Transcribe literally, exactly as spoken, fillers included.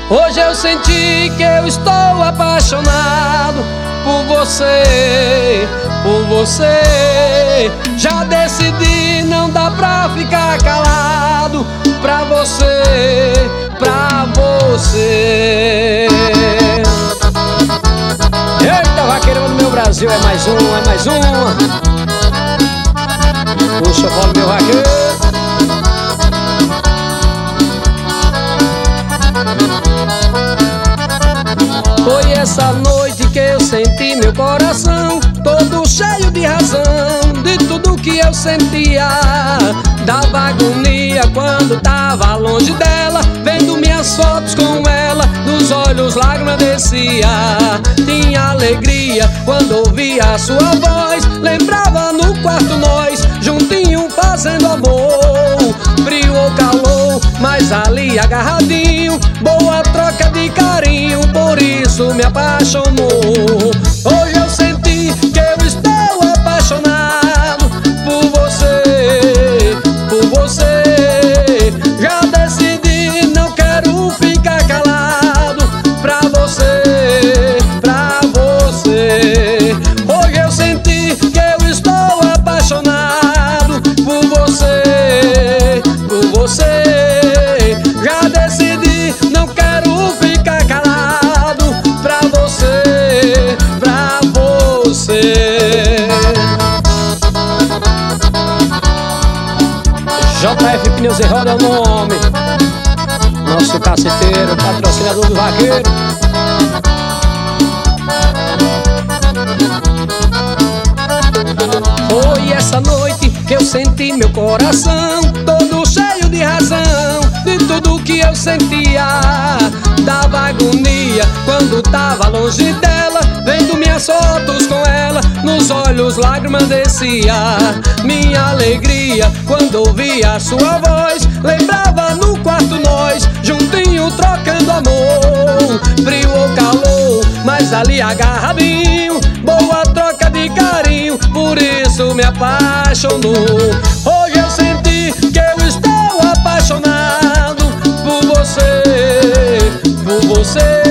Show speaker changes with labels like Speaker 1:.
Speaker 1: Hoje eu senti que eu estou apaixonado por você, por você. Já decidi, não dá pra ficar calado. Pra você, pra você. Eita, vaqueirão do meu Brasil, é mais um, é mais uma. Puxa, bola, meu vaqueiro. Foi essa noite que eu senti meu coração todo cheio de razão. De tudo que eu sentia, dava agonia quando tava longe dela. Vendo minhas fotos com ela, nos olhos lágrimas descia. Tinha alegria quando ouvia a sua voz. Lembrava no quarto nós, juntinho fazendo amor. Frio ou calor, mas ali agarradinho. Boa troca de carinho, por isso me apaixonou. Hoje eu senti que eu estou apaixonado por você, por você. Já decidi, não quero ficar calado. Pra você, pra você. Hoje eu senti que eu estou apaixonado por você, por você. Já decidi, não quero ficar calado. Pra você, pra você. J F Pneus e Roda é o nome. Nosso caceteiro, patrocinador do vaqueiro. Foi essa noite que eu senti meu coração todo cheio de razão. De tudo que eu sentia, dava agonia quando tava longe dela. Vendo minhas fotos com ela, nos olhos lágrimas descia. Minha alegria quando ouvia a sua voz. Lembrava no quarto nós, juntinho trocando amor. Frio ou calor, mas ali agarradinho. Boa troca de carinho, por isso me apaixonou. Hoje eu senti que eu estou apaixonado por você, por você.